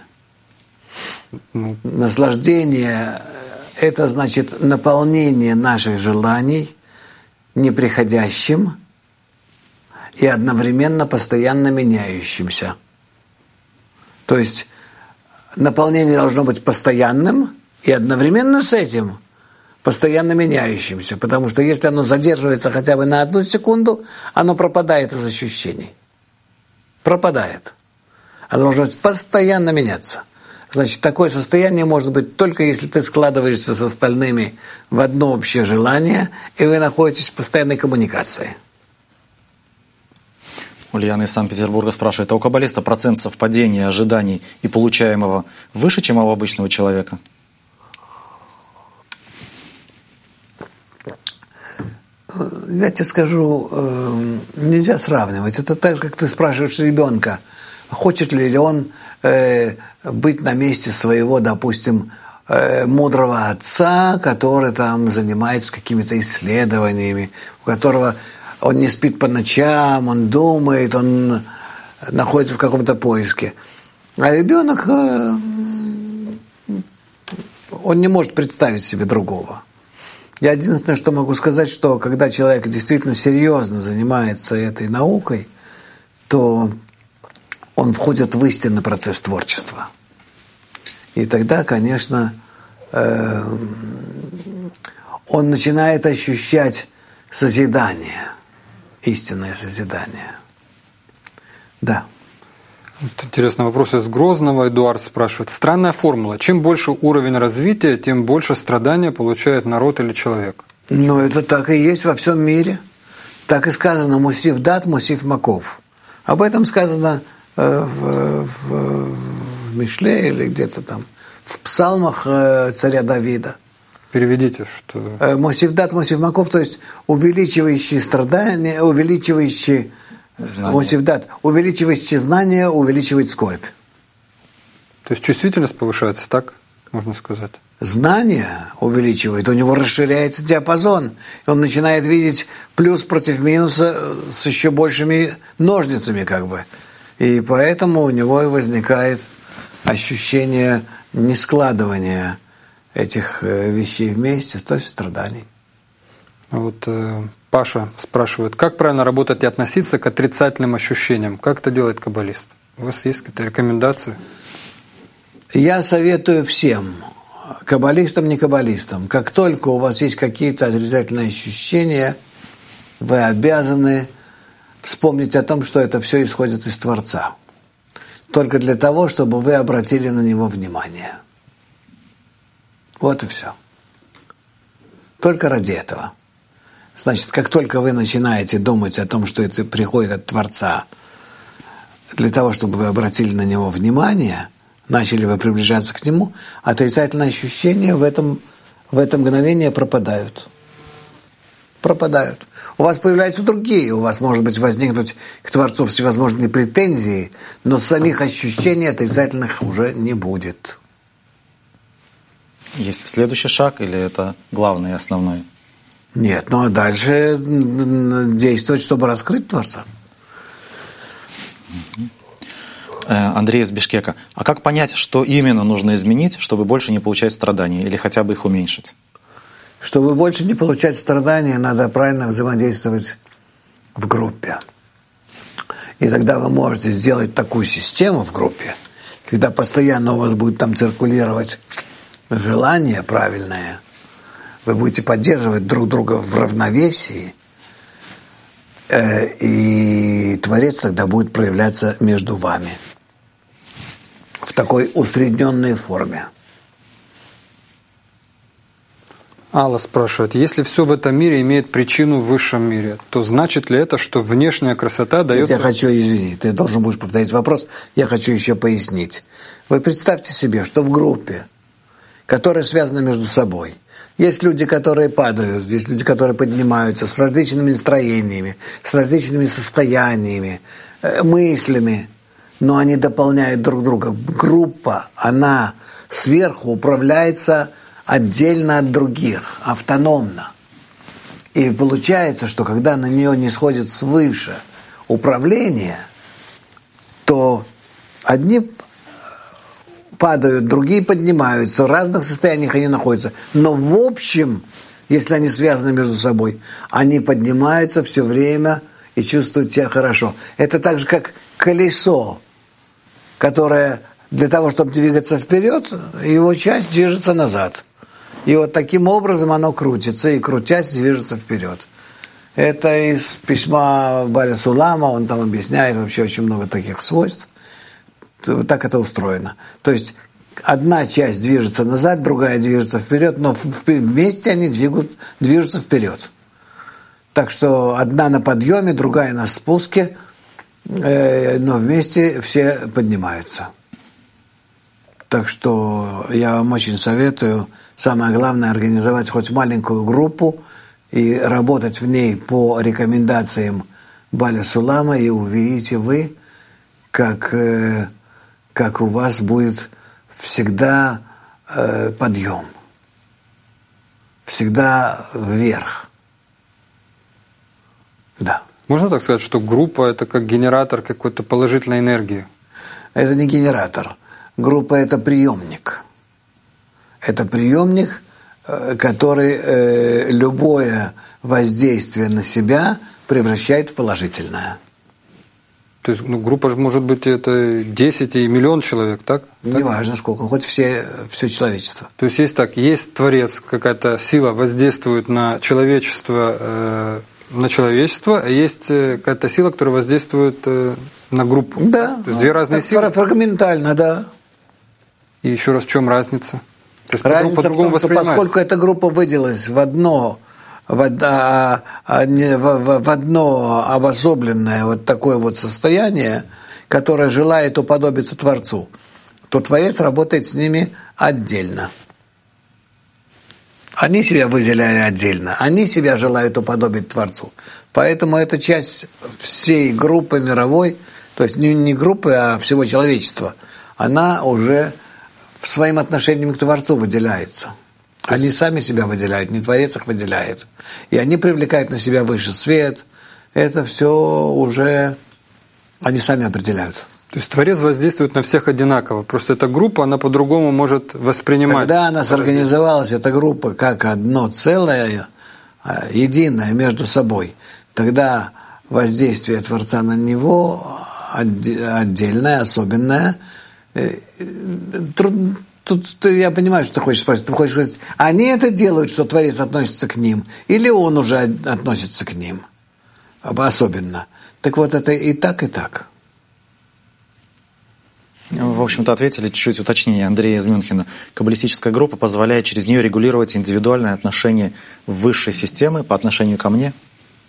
Наслаждение – это значит наполнение наших желаний неприходящим и одновременно постоянно меняющимся. То есть наполнение должно быть постоянным и одновременно с этим постоянно меняющимся, потому что если оно задерживается хотя бы на 1 секунду, оно пропадает из ощущений. Пропадает. Оно должно быть постоянно меняться. Значит, такое состояние может быть только если ты складываешься с остальными в одно общее желание, и вы находитесь в постоянной коммуникации. Ульяна из Санкт-Петербурга спрашивает, а у каббалиста процент совпадения ожиданий и получаемого выше, чем у обычного человека? Я тебе скажу, нельзя сравнивать. Это так же, как ты спрашиваешь ребенка, хочет ли он быть на месте своего, допустим, мудрого отца, который там занимается какими-то исследованиями, у которого он не спит по ночам, он думает, он находится в каком-то поиске. А ребенок, он не может представить себе другого. Я единственное, что могу сказать, что когда человек действительно серьезно занимается этой наукой, то он входит в истинный процесс творчества. И тогда, конечно, он начинает ощущать созидание, истинное созидание. Да. Интересный вопрос из Грозного. Эдуард спрашивает. Странная формула. Чем больше уровень развития, тем больше страдания получает народ или человек. Ну, это так и есть во всем мире. Так и сказано «Мусив дат, мусив маков». Об этом сказано в Мишле или где-то там, в псалмах царя Давида. Переведите, что... «Мусив дат, мусив маков», то есть увеличивающий страдания, увеличивающий знание увеличивает скорбь. То есть чувствительность повышается, так можно сказать? Знание увеличивает, у него расширяется диапазон, и он начинает видеть плюс против минуса с еще большими ножницами как бы. И поэтому у него и возникает ощущение нескладывания этих вещей вместе, то есть страданий. Вот Паша спрашивает, как правильно работать и относиться к отрицательным ощущениям? Как это делает каббалист? У вас есть какие-то рекомендации? Я советую всем, каббалистам, не каббалистам, как только у вас есть какие-то отрицательные ощущения, вы обязаны вспомнить о том, что это все исходит из Творца. Только для того, чтобы вы обратили на него внимание. Вот и все. Только ради этого. Значит, как только вы начинаете думать о том, что это приходит от Творца, для того, чтобы вы обратили на него внимание, начали вы приближаться к нему, отрицательные ощущения в это мгновение пропадают. Пропадают. У вас появляются другие, у вас, может быть, возникнуть к Творцу всевозможные претензии, но самих ощущений отрицательных уже не будет. Есть следующий шаг или это главный и основной? Нет, ну а дальше действовать, чтобы раскрыть Творца. Андрей из Бишкека. А как понять, что именно нужно изменить, чтобы больше не получать страданий или хотя бы их уменьшить? Чтобы больше не получать страдания, надо правильно взаимодействовать в группе. И тогда вы можете сделать такую систему в группе, когда постоянно у вас будет там циркулировать желание правильное, вы будете поддерживать друг друга в равновесии, и Творец тогда будет проявляться между вами в такой усредненной форме. Алла спрашивает, если все в этом мире имеет причину в высшем мире, то значит ли это, что внешняя красота дается... Я хочу, извини, ты должен будешь повторить вопрос, я хочу еще пояснить. Вы представьте себе, что в группе, которая связана между собой, есть люди, которые падают, есть люди, которые поднимаются с различными настроениями, с различными состояниями, мыслями, но они дополняют друг друга. Группа, она сверху управляется отдельно от других, автономно. И получается, что когда на нее не сходит свыше управление, то одни падают, другие поднимаются, в разных состояниях они находятся. Но в общем, если они связаны между собой, они поднимаются все время и чувствуют себя хорошо. Это так же, как колесо, которое для того, чтобы двигаться вперед, его часть движется назад. И вот таким образом оно крутится, и крутясь движется вперед. Это из письма Баля Сулама, он там объясняет вообще очень много таких свойств. Так это устроено. То есть одна часть движется назад, другая движется вперед, но вместе они движутся вперед. Так что одна на подъеме, другая на спуске, но вместе все поднимаются. Так что я вам очень советую, самое главное, организовать хоть маленькую группу и работать в ней по рекомендациям Баля Сулама, и увидите вы, как у вас будет всегда подъем, всегда вверх. Да. Можно так сказать, что группа – это как генератор какой-то положительной энергии? Это не генератор. Группа – это приемник. Это приемник, который любое воздействие на себя превращает в положительное. То есть группа же может быть это 10 и миллион человек, так? Неважно сколько, хоть все человечество. То есть есть Творец, какая-то сила воздействует на человечество, а есть какая-то сила, которая воздействует на группу. Да. То есть две разные силы. Фрагментально, да. И еще раз, в чем разница? То есть разница в том, что поскольку эта группа выделилась в одно обособленное вот такое вот состояние, которое желает уподобиться Творцу, то Творец работает с ними отдельно. Они себя выделяли отдельно, они себя желают уподобить Творцу. Поэтому это часть всей группы мировой, то есть не группы, а всего человечества. она уже в своим отношением к Творцу выделяется. Они сами себя выделяют, не Творец их выделяет. И они привлекают на себя высший свет. Это все уже они сами определяют. То есть Творец воздействует на всех одинаково. Просто эта группа, она по-другому может воспринимать. Когда она сорганизовалась, эта группа, как одно целое, единое между собой, тогда воздействие Творца на него отдельное, особенное. Тут я понимаю, что ты хочешь спросить. Ты хочешь сказать, они это делают, что Творец относится к ним, или он уже относится к ним особенно? Так вот, это и так, и так. В общем-то, ответили чуть-чуть уточнение Андрея из Мюнхена. Каббалистическая группа позволяет через нее регулировать индивидуальное отношение высшей системы по отношению ко мне?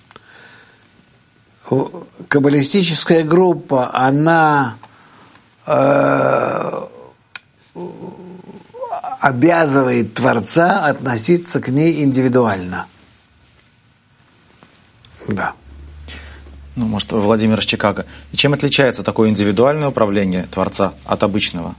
Каббалистическая группа, она обязывает Творца относиться к ней индивидуально. Да. Ну, может, Владимир из Чикаго. И чем отличается такое индивидуальное управление Творца от обычного?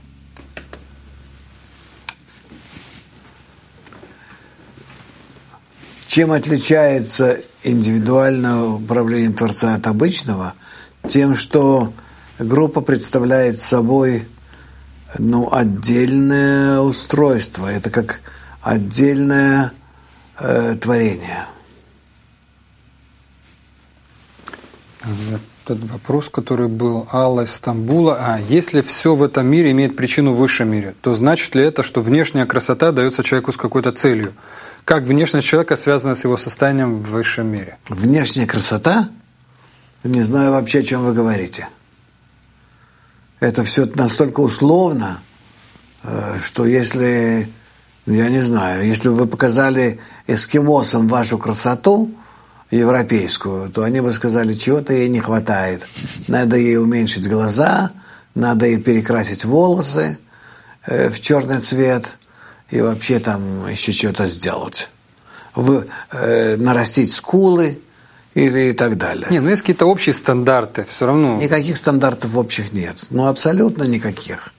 Чем отличается индивидуальное управление Творца от обычного? Тем, что группа представляет собой отдельное устройство. Это как отдельное творение. Тот вопрос, который был Алла из Стамбула. Если все в этом мире имеет причину в высшем мире, то значит ли это, что внешняя красота дается человеку с какой-то целью? Как внешность человека связана с его состоянием в высшем мире? Внешняя красота? Не знаю вообще, о чем вы говорите. Это все настолько условно, что если, я не знаю, если бы вы показали эскимосам вашу красоту европейскую, то они бы сказали, чего-то ей не хватает. Надо ей уменьшить глаза, надо ей перекрасить волосы в черный цвет и вообще там еще что-то сделать. Нарастить скулы и так далее. Не, есть какие-то общие стандарты, все равно. Никаких стандартов общих нет. Абсолютно никаких.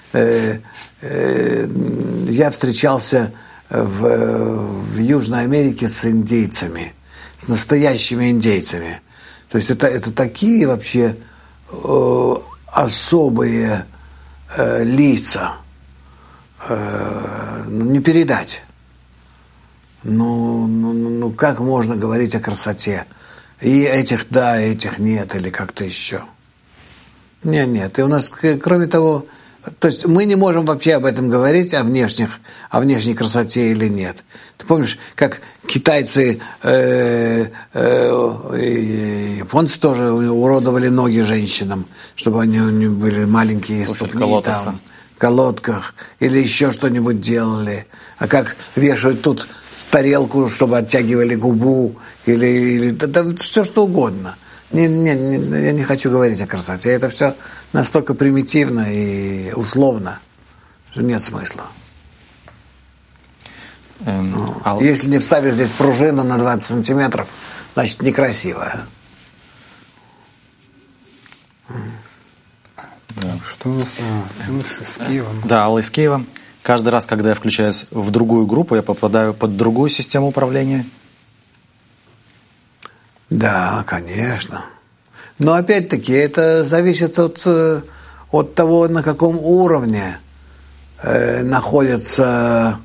Я встречался в Южной Америке с индейцами, с настоящими индейцами. То есть это такие вообще особые лица. Не передать. Как можно говорить о красоте? И этих да, этих нет, или как-то еще. Нет. И у нас, кроме того, то есть мы не можем вообще об этом говорить, о внешней красоте или нет. Ты помнишь, как китайцы, японцы тоже уродовали ноги женщинам, чтобы они были маленькие ступни там, в колодках, или еще что-нибудь делали. А как вешают тут тарелку, чтобы оттягивали губу, или да, все что угодно. Я не хочу говорить о красоте. Это все настолько примитивно и условно, что нет смысла. Если не вставишь здесь пружину на 20 сантиметров, значит некрасивая. Да. Что у нас из Киева? Да, Алла из Киева. Каждый раз, когда я включаюсь в другую группу, я попадаю под другую систему управления? Да, конечно. Но опять-таки это зависит от того, на каком уровне находятся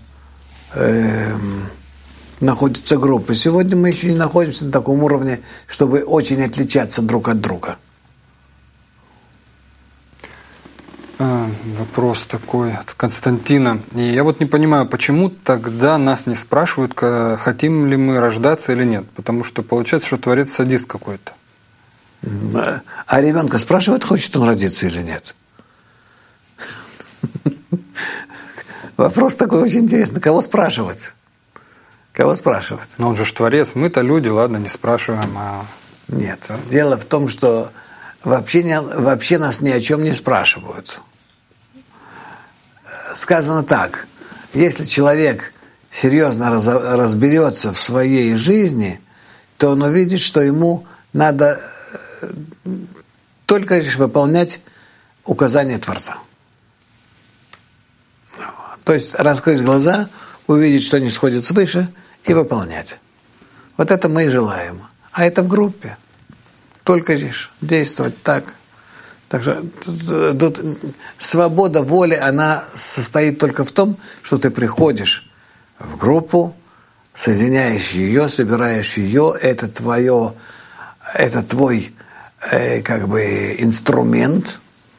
группы. Сегодня мы еще не находимся на таком уровне, чтобы очень отличаться друг от друга. Вопрос такой от Константина. И я не понимаю, почему тогда нас не спрашивают, хотим ли мы рождаться или нет. Потому что получается, что Творец садист какой-то. А ребенка спрашивают, хочет он родиться или нет? Вопрос такой очень интересный. Кого спрашивать? Кого спрашивать? Но он же Творец. Мы-то люди, ладно, не спрашиваем. Нет. Да? Дело в том, что вообще нас ни о чем не спрашивают. Сказано так: если человек серьезно разберется в своей жизни, то он увидит, что ему надо только лишь выполнять указания Творца. То есть раскрыть глаза, увидеть, что не сходит свыше, и выполнять. Вот это мы и желаем. А это в группе. Только лишь действовать так. Так что тут свобода воли, она состоит только в том, что ты приходишь в группу, соединяешь ее, собираешь ее, это твой как бы инструмент,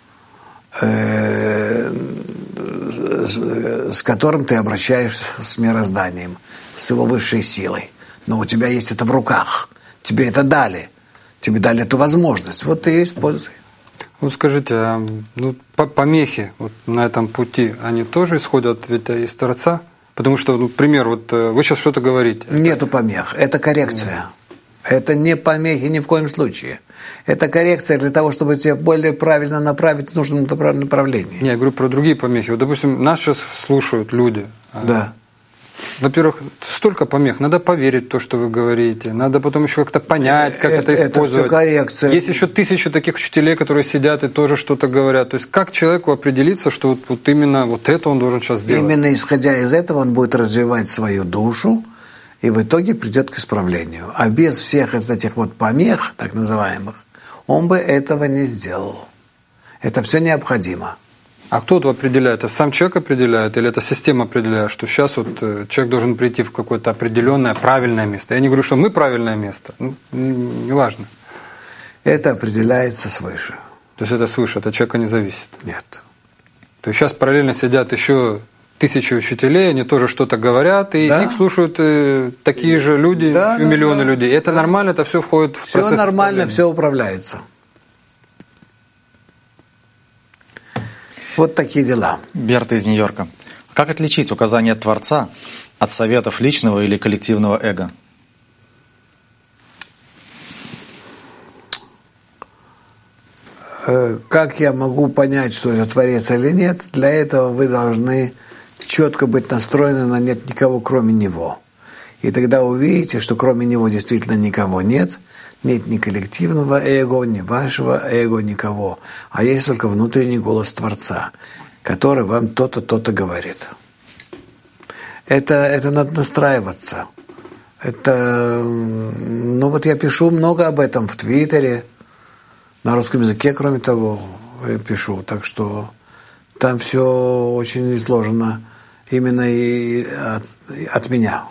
с которым ты обращаешься с мирозданием, с его высшей силой. Но у тебя есть это в руках. Тебе это дали. Тебе дали эту возможность. Вот ты ее используй. Вот скажите, а помехи вот на этом пути, они тоже исходят ведь из Творца? Потому что, например, вот вы сейчас что-то говорите. Нету помех. Это коррекция. Это не помехи ни в коем случае. Это коррекция для того, чтобы тебя более правильно направить в нужном направлении. Не, я говорю про другие помехи. Вот, допустим, нас сейчас слушают люди. Да. Во-первых, столько помех. Надо поверить в то, что вы говорите. Надо потом еще как-то понять, как это использовать. Это все коррекция. Есть еще тысячи таких учителей, которые сидят и тоже что-то говорят. То есть как человеку определиться, что вот именно вот это он должен сейчас делать? Именно исходя из этого он будет развивать свою душу и в итоге придет к исправлению. А без всех этих вот помех, так называемых, он бы этого не сделал. Это все необходимо. А кто это определяет? Это сам человек определяет или это система определяет, что сейчас вот человек должен прийти в какое-то определенное правильное место? Я не говорю, что мы правильное место. Неважно. Это определяется свыше. То есть это свыше, от человека не зависит? Нет. То есть сейчас параллельно сидят еще тысячи учителей, они тоже что-то говорят, и их слушают такие же люди, миллионы людей. И это нормально, это все входит в процесс. Все нормально, все управляется. Вот такие дела. Берта из Нью-Йорка. Как отличить указания Творца от советов личного или коллективного эго? Как я могу понять, что это Творец или нет? Для этого вы должны четко быть настроены на «нет никого, кроме Него». И тогда увидите, что кроме Него действительно никого нет. Нет ни коллективного эго, ни вашего эго, никого. А есть только внутренний голос Творца, который вам то-то, то-то говорит. Это надо настраиваться. Ну вот я пишу много об этом в Твиттере, на русском языке, кроме того, я пишу. Так что там все очень изложено именно и от меня.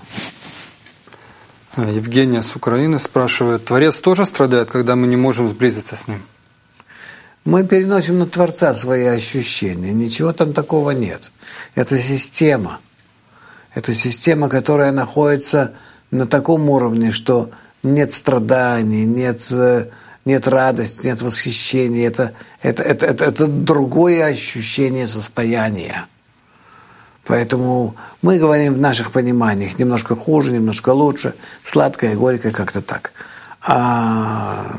Евгения с Украины спрашивает, Творец тоже страдает, когда мы не можем сблизиться с Ним? Мы переносим на Творца свои ощущения. Ничего там такого нет. Это система. Это система, которая находится на таком уровне, что нет страданий, нет радости, нет восхищения. Это другое ощущение состояния. Поэтому мы говорим в наших пониманиях немножко хуже, немножко лучше, сладкое, горькое, как-то так. А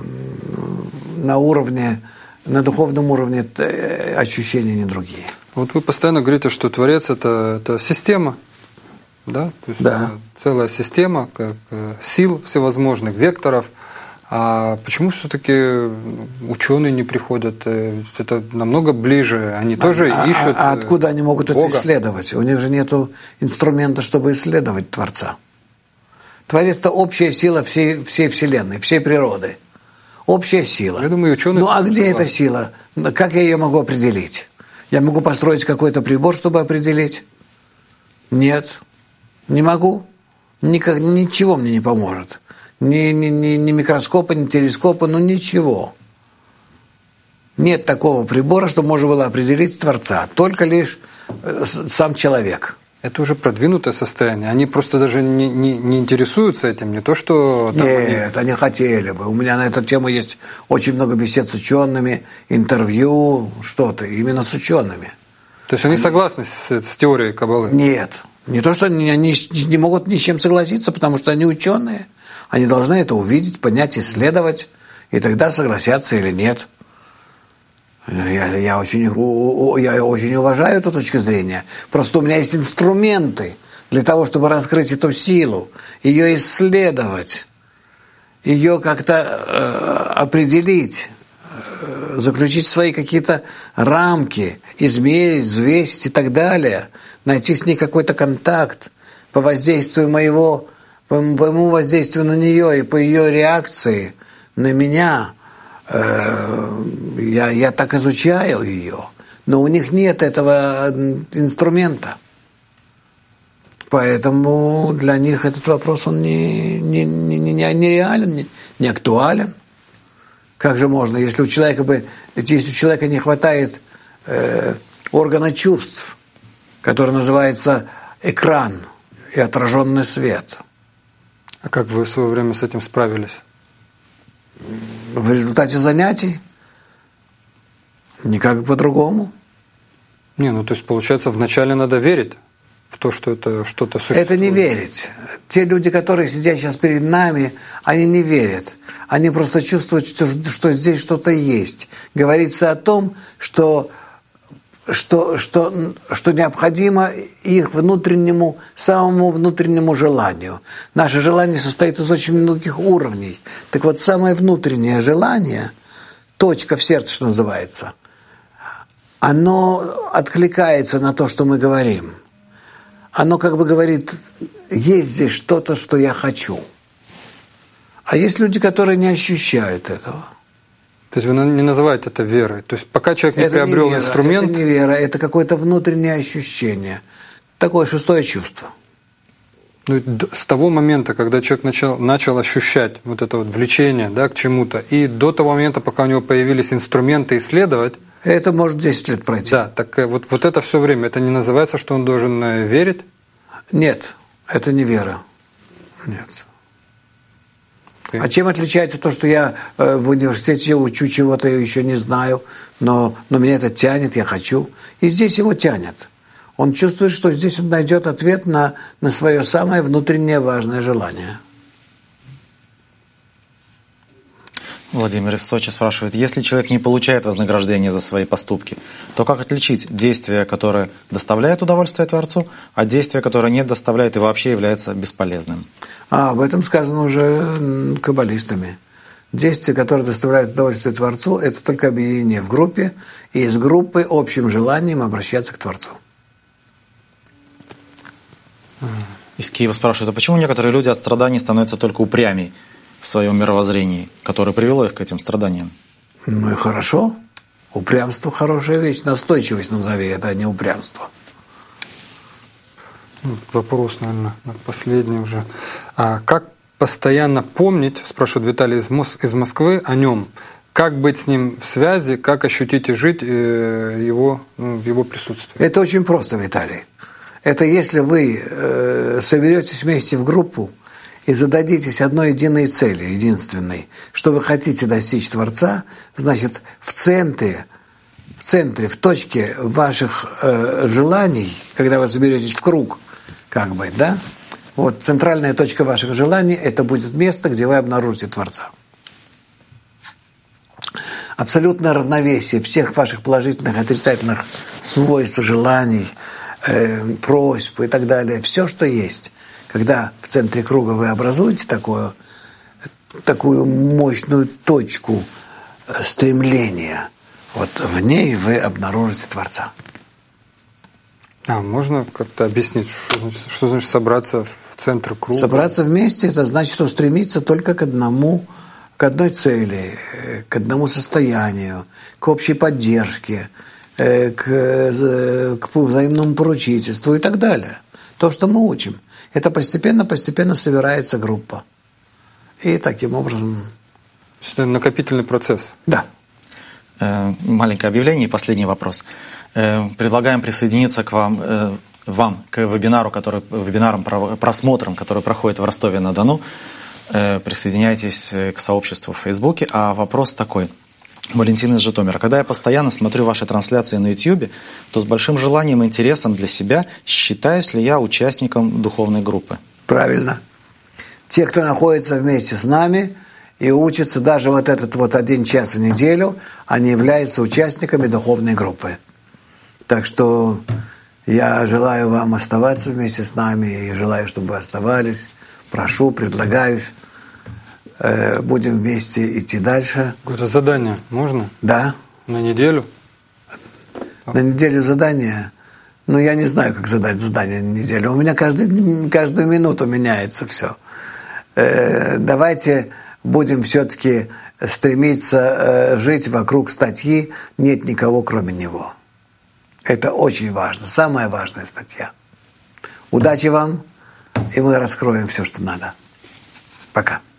на духовном уровне ощущения не другие. Вот вы постоянно говорите, что Творец это система, да? То есть да. Целая система как сил всевозможных, векторов. А почему все-таки ученые не приходят? Это намного ближе. Они тоже ищут. А откуда они могут Бога? Это исследовать? У них же нет инструмента, чтобы исследовать Творца. Творец – это общая сила всей Вселенной, всей природы. Общая сила. Я думаю, ученые. Ну а где эта сила? Как я ее могу определить? Я могу построить какой-то прибор, чтобы определить? Нет, не могу. Ничего мне не поможет. Ни микроскопа, ни телескопа, ничего. Нет такого прибора, чтобы можно было определить Творца. Только лишь сам человек. Это уже продвинутое состояние. Они просто даже не интересуются этим. Не то, что... Нет, они хотели бы. У меня на эту тему есть очень много бесед с учеными, интервью, что-то. Именно с учеными. То есть они согласны с теорией Каббалы? Нет. Не то, что они не могут ни с чем согласиться, потому что они ученые. Они должны это увидеть, понять, исследовать, и тогда согласятся или нет. Я очень уважаю эту точку зрения. Просто у меня есть инструменты для того, чтобы раскрыть эту силу, ее исследовать, ее как-то определить, заключить свои какие-то рамки, измерить, взвесить и так далее, найти с ней какой-то контакт по воздействию по моему воздействию на нее и по ее реакции на меня. Я так изучаю ее, но у них нет этого инструмента. Поэтому для них этот вопрос он не реален, не актуален. Как же можно, если у человека не хватает органа чувств, который называется экран и отраженный свет? А как вы в свое время с этим справились? В результате занятий? Никак по-другому. То есть, получается, вначале надо верить в то, что это что-то существует. Это не верить. Те люди, которые сидят сейчас перед нами, они не верят. Они просто чувствуют, что здесь что-то есть. Говорится о том, что необходимо их самому внутреннему желанию. Наше желание состоит из очень многих уровней. Так вот, самое внутреннее желание, точка в сердце, что называется, оно откликается на то, что мы говорим. Оно как бы говорит, есть здесь что-то, что я хочу. А есть люди, которые не ощущают этого. То есть вы не называете это верой? То есть пока человек не приобрел не вера, инструмент... Это не вера, это какое-то внутреннее ощущение. Такое шестое чувство. С того момента, когда человек начал ощущать вот это вот влечение, да, к чему-то, и до того момента, пока у него появились инструменты исследовать... Это может 10 лет пройти. Да, так вот это все время, это не называется, что он должен верить? Нет, это не вера. Нет. А чем отличается то, что я в университете учу чего-то, я еще не знаю, но меня это тянет, я хочу. И здесь его тянет. Он чувствует, что здесь он найдет ответ на свое самое внутреннее важное желание. Владимир из Сочи спрашивает, если человек не получает вознаграждение за свои поступки, то как отличить действие, которое доставляет удовольствие Творцу, от действия, которое не доставляет и вообще является бесполезным? Об этом сказано уже каббалистами. Действие, которое доставляет удовольствие Творцу, это только объединение в группе, и из группы общим желанием обращаться к Творцу. Из Киева спрашивают, а почему некоторые люди от страданий становятся только упрямей в своем мировоззрении, которое привело их к этим страданиям? Ну и хорошо. Упрямство – хорошая вещь. Настойчивость назови, это а не упрямство. Вопрос, наверное, последний уже. А как постоянно помнить, спрашивает Виталий из Москвы, о нем? Как быть с ним в связи, как ощутить и жить в его присутствии? Это очень просто, Виталий. Это если вы соберетесь вместе в группу и зададитесь одной единой цели, единственной, что вы хотите достичь Творца, значит, в центре, в точке ваших желаний, когда вы соберетесь в круг, как бы, да, вот центральная точка ваших желаний, это будет место, где вы обнаружите Творца. Абсолютное равновесие всех ваших положительных и отрицательных свойств, желаний, просьб и так далее, все, что есть. Когда в центре круга вы образуете такую мощную точку стремления, вот в ней вы обнаружите Творца. Можно как-то объяснить, что значит собраться в центр круга? Собраться вместе – это значит устремиться только к одной цели, к одному состоянию, к общей поддержке, к взаимному поручительству и так далее. То, что мы учим. Это постепенно собирается группа. И таким образом... Это накопительный процесс. Да. Маленькое объявление и последний вопрос. Предлагаем присоединиться к вам к вебинарам, просмотрам, которые проходят в Ростове-на-Дону. Присоединяйтесь к сообществу в Фейсбуке. А вопрос такой. Валентин из Житомира. Когда я постоянно смотрю ваши трансляции на YouTube, то с большим желанием и интересом для себя считаюсь ли я участником духовной группы? Правильно. Те, кто находится вместе с нами и учатся даже вот этот 1 час в неделю, они являются участниками духовной группы. Так что я желаю вам оставаться вместе с нами и желаю, чтобы вы оставались. Прошу, предлагаю. будем вместе идти дальше. Какое-то задание можно? Да. На неделю? На неделю задание. Ну, я не знаю, как задать задание на неделю. У меня каждую минуту меняется все. Давайте будем все-таки стремиться жить вокруг статьи «Нет никого, кроме него». Это очень важно, самая важная статья. Удачи вам, и мы раскроем все, что надо. Пока.